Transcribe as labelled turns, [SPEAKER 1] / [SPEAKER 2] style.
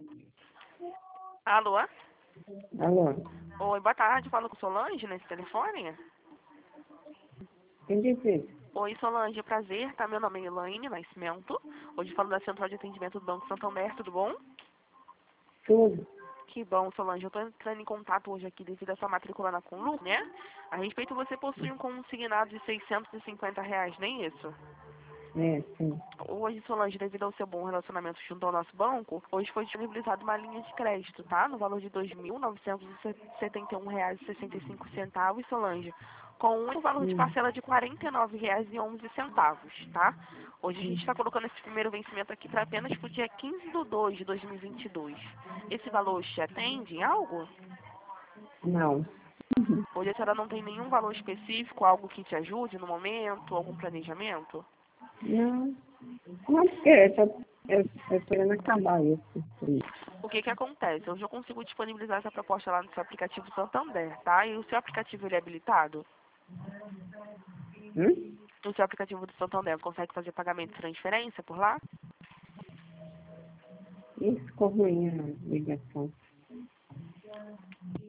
[SPEAKER 1] Alô?
[SPEAKER 2] Alô,
[SPEAKER 1] Oi, boa tarde. Falo com Solange nesse telefone?
[SPEAKER 2] quem disse isso?
[SPEAKER 1] Oi, Solange, prazer, tá? Meu nome é Elaine Nascimento. Hoje falo da Central de Atendimento do Banco Santander, tudo bom?
[SPEAKER 2] Tudo.
[SPEAKER 1] Que bom, Solange. Eu tô entrando em contato hoje aqui devido à sua matrícula na Conlu, né? A respeito, você possui um consignado de R$ 650, nem isso?
[SPEAKER 2] É, sim.
[SPEAKER 1] Hoje, Solange, devido ao seu bom relacionamento junto ao nosso banco, hoje foi disponibilizada uma linha de crédito, tá? No valor de R$ 2.971,65, Solange, com um valor de parcela de R$ 49,11, tá? Hoje a gente está colocando esse primeiro vencimento aqui para apenas para o dia 15/2 de 2022. Esse valor te atende em algo?
[SPEAKER 2] Não.
[SPEAKER 1] Hoje a senhora não tem nenhum valor específico, algo que te ajude no momento, algum planejamento?
[SPEAKER 2] Não. Não, porque eu tô querendo acabar isso.
[SPEAKER 1] O que que acontece? Hoje eu consigo disponibilizar essa proposta lá no seu aplicativo Santander, tá? E o seu aplicativo, ele é habilitado?
[SPEAKER 2] Hum?
[SPEAKER 1] O seu aplicativo do Santander consegue fazer pagamento de transferência por lá?
[SPEAKER 2] Isso ficou ruim a ligação.